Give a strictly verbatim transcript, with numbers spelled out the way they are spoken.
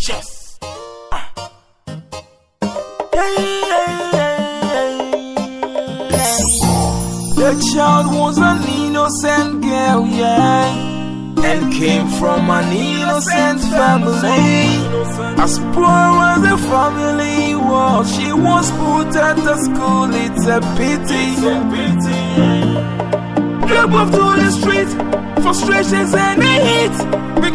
Chess. Uh. Yeah, yeah, yeah, yeah. The child was an innocent girl, yeah, and came from an innocent family. As poor as the family was, she was put at the school. It's a pity. Drop off to the street, frustrations and the heat.